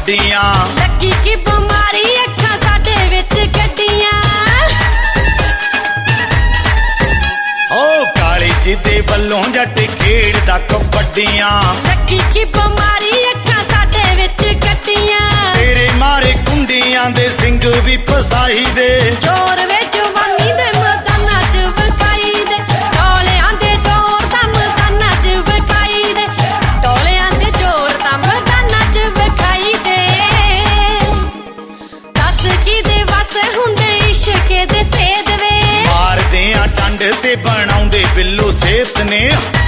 ਵੱਡੀਆਂ। ਲੱਗੀ ਕੀ ਬਿਮਾਰੀ ਅੱਖਾਂ ਸਾਡੇ ਵਿੱਚ ਗੱਡੀਆਂ। ਹੋ ਕਾਲੇ ਜਿਹਦੇ ਵੱਲੋਂ ਜੱਟ ਖੇਡਦਾ ਕਬੱਡੀਆਂ। ਲੱਗੀ ਕੀ ਬਿਮਾਰੀ ਅੱਖਾਂ ਸਾਡੇ ਵਿੱਚ ਗੱਡੀਆਂ। ਤੇਰੇ ਮਾਰੇ ਕੁੰਡੀਆਂ ਦੇ ਸਿੰਘ ਵੀ ਫਸਾਈ ਦੇ। ਜ਼ੋਰ ਵੇ ਜਵਾਨੀ ਦੇ ਮੈਦਾਨਾਂ 'ਚ ਵਿਖਾਈ ਦੇ। ਟੋਲਿਆਂ ਦੇ ਜ਼ੋਰ ਤਾਂ ਮੈਦਾਨਾਂ 'ਚ ਵਿਖਾਈ ਦੇ। ਟੋਲਿਆਂ ਦੇ ਜ਼ੋਰ ਤਾਂ ਮੈਦਾਨਾਂ 'ਚ ਵਿਖਾਈ ਦੇ। ਦੱਸ ਕਿਹਦੇ ਵੱਸ ਹੁੰਦੇ ਇਸ਼ਕ ਦੇ ਭੇਦ ਵੇ। ਮਾਰਦੇ ਆ ਟੰਡ ਤੇ ਬਣਾਉਂਦੇ ਬਿੱਲੋ ਸੇਤ ਨੇ।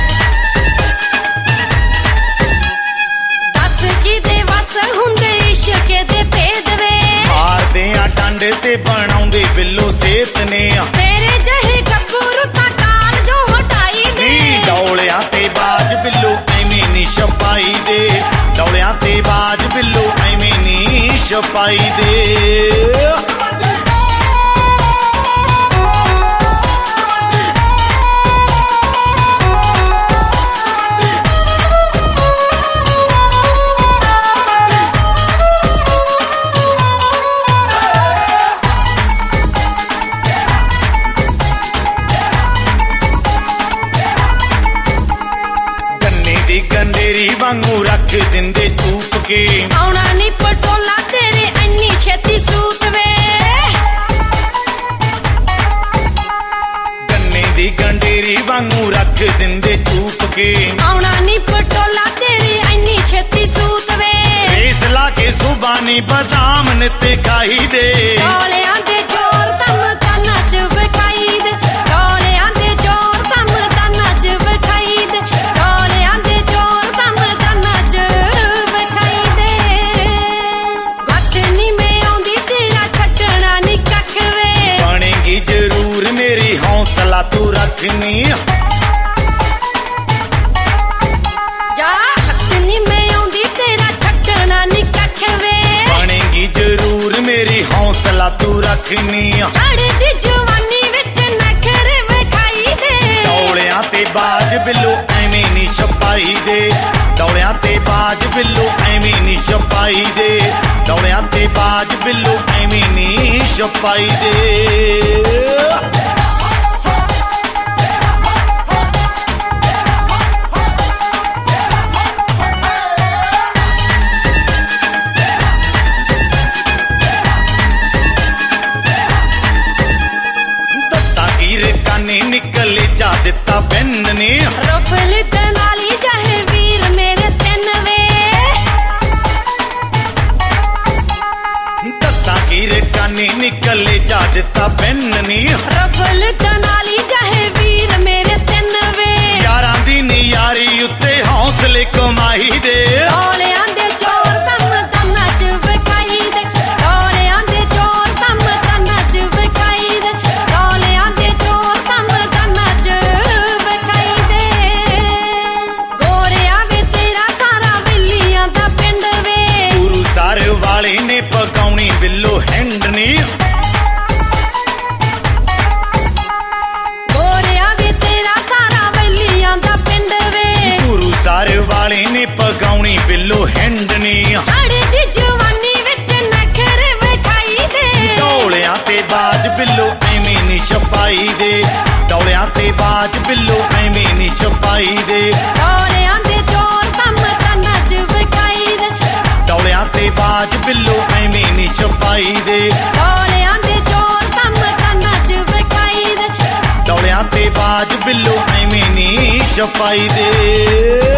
ਦੱਸ ਕਿਹਦੇ ਵੱਸ ਹੁੰਦੇ ਇਸ਼ਕ ਦੇ ਭੇਦ ਵੇ। ਮਾਰਦੇ ਆ ਟੰਡ ਤੇ ਬਣਾਉਂਦੇ ਬਿੱਲੋ ਸੇਤ ਨੇ। ਤੇਰੇ ਜਿਹੇ ਗੱਭਰੂ ਤਾਂ ਕਾਲ ਜੋ ਹਟਾਈ ਦੇ। ਡੌਲਿਆਂ ਤੇ ਬਾਜ ਬਿੱਲੋ ਐਵੇਂ ਨੀ ਛਪਾਈ ਦੇ। ਡੌਲਿਆਂ ਤੇ ਬਾਜ ਬਿੱਲੋ ਐਵੇਂ ਨੀ ਛਪਾਈ ਦੇ। ਗੰਡੇਰੀ ਵਾਂਗੂ ਰੱਖ ਦਿੰਦੇ ਚੂਪ ਕੇ। ਆਉਣਾ ਨੀ ਪਟੋਲਾ ਤੇਰੇ ਇੰਨੀ ਛੇਤੀ ਸੂਤ ਵੇ। ਗੰਨੇ ਦੀ ਗੰਡੇਰੀ ਵਾਂਗੂ ਰੱਖ ਦਿੰਦੇ ਚੂਪ ਕੇ। ਆਉਣਾ ਨੀ ਪਟੋਲਾ ਤੇਰੇ ਇੰਨੀ ਛੇਤੀ ਸੂਤ ਵੇ। ਰੇਸ ਲਾ ਕੇ ਸੁਬਾਨੀ ਬਦਾਮ ਨਿੱਤੇ ਖਾਈ ਦੇ। ਟੋਲਿਆਂ ਦੇ ਜ਼ੋਰ ਤਾਂ ਮੈਦਾਨਾਂ 'ਚ ਵਿਖਾਈ ਦੇ। ਟੋਲਿਆਂ ਦੇ ਜ਼ੋਰ ਤਾਂ ਮੈਦਾਨਾਂ 'ਚ ਵਿਖਾਈ ਦੇ। ਟੋਲਿਆਂ ਦੇ ਜ਼ੋਰ ਤਾਂ ਮੈਦਾਨਾਂ 'ਚ ਵਿਖਾਈ ਦੇ। ਗੱਤ ਨੀ ਮੈਂ ਆਉਂਦੀ ਤੇਰਾ ਛੱਡਣਾ ਨੀ ਕੱਖ ਵੇ। ਬਣੇਗੀ ਜ਼ਰੂਰ ਮੇਰੀ ਹੌਸਲਾ ਤੂੰ ਰੱਖਨੀ। ਜਾ ਹੱਥ ਨੀ ਮੈਂ ਆਉਂਦੀ ਤੇਰਾ ਛੱਡਣਾ ਨੀ ਕੱਖ ਵੇ। ਬਣੇਗੀ ਜ਼ਰੂਰ ਮੇਰੀ ਹੌਸਲਾ ਤੂੰ ਰੱਖਨੀ। ਚੜ੍ਹਦੀ ਜਵਾਨੀ ਵਿੱਚ ਨਖਰੇ ਵਿਖਾਈ ਦੇ। ਡੌਲਿਆਂ ਤੇ ਬਾਜ ਬਿੱਲੋ ਐਵੇਂ ਨੀ ਛਪਾਈ ਦੇ। ਡੌਲਿਆਂ ਤੇ ਬਾਜ ਬਿੱਲੋ ਐਵੇਂ ਨੀ ਛਪਾਈ ਦੇ। ਡੌਲਿਆਂ ਤੇ ਬਾਜ ਬਿੱਲੋ ਐਵੇਂ ਨੀ ਛਪਾਈ ਦੇ। ਕਾਨੇ ਨਿਕਲੇ ਜਾ ਦਿੱਤਾ ਬੰਨ ਨੇ। ਰਫਲ ਦੇ ਨਾਲੀ ਚਾਹੇ ਵੀਰ ਮੇਰੇ ਤਿੰਨ ਵੇ। ਦੱਤਾਂ ਕੀਰ ਕਾਨੇ ਨਿਕਲੇ ਜਾ ਦਿੱਤਾ ਬੰਨ ਨੇ। ਰਫਲ ਦੇ ਨਾਲੀ ਚਾਹੇ ਵੀਰ ਮੇਰੇ ਤਿੰਨ ਵੇ। ਯਾਰਾਂ ਦੀ ਨਿਆਰੀ ਉੱਤੇ ਹੌਸਲੇ ਕਮਾਈ ਦੇ। ਟੋਲਿਆਂ ਦੇ ਜ਼ੋਰ ਤਾਂ ਮੈਦਾਨਾਂ 'ਚ ਵਿਖਾਈ ਦੇ। ਟੋਲਿਆਂ ਦੇ ਜ਼ੋਰ ਤਾਂ ਮੈਦਾਨਾਂ 'ਚ ਵਿਖਾਈ ਦੇ। ਟੋਲਿਆਂ ਦੇ ਜ਼ੋਰ ਤਾਂ ਮੈਦਾਨਾਂ 'ਚ ਵਿਖਾਈ ਦੇ। ਗੋਰਿਆ ਵੇ ਤੇਰਾ ਸਾਰਾ ਵੇਲੀਆਂ ਦਾ ਪਿੰਡ ਵੇ। ਗੁਰੂ ਸਰ ਵਾਲੇ ਨੇ ਪਕਾਉਣੀ ਬਿੱਲੋ ਹੈਂਡ ਨੇ। ਗੋਰਿਆ ਵੇ ਤੇਰਾ ਸਾਰਾ ਵੇਲੀਆਂ ਦਾ ਪਿੰਡ ਵੇ। ਗੁਰੂ ਸਰ ਵਾਲੇ ਨੇ ਪਕਾਉਣੀ ਬਿੱਲੋ ਹੈਂਡ ਨੇ। ਚੜ੍ਹਦੀ ਜਵਾਨੀ ਵਿੱਚ ਨਖਰੇ ਵਿਖਾਈ ਦੇ। ਡੌਲਿਆਂ ਤੇ ਬਾਜ ਬਿੱਲੋ ਐਵੇਂ ਨੀ ਛਪਾਈ ਦੇ। ਡੌਲਿਆਂ ਤੇ ਬਾਜ ਬਿੱਲੋ ਐਵੇਂ ਨੀ ਛਪਾਈ ਦੇ। ਟੋਲਿਆਂ ਦੇ ਜ਼ੋਰ ਤਾਂ ਮੈਦਾਨਾਂ 'ਚ ਵਿਖਾਈ ਦੇ। ਡੌਲਿਆਂ ਤੇ ਬਾਜ ਬਿੱਲੋ ਐਵੇਂ ਨੀ ਛਪਾਈ ਦੇ। ਟੋਲਿਆਂ ਦੇ ਜ਼ੋਰ ਤਾਂ ਮੈਦਾਨਾਂ 'ਚ ਵਿਖਾਈ ਦੇ। ਡੌਲਿਆਂ ਤੇ ਬਾਜ ਬਿੱਲੋ ਐਵੇਂ ਨੀ ਛਪਾਈ ਦੇ।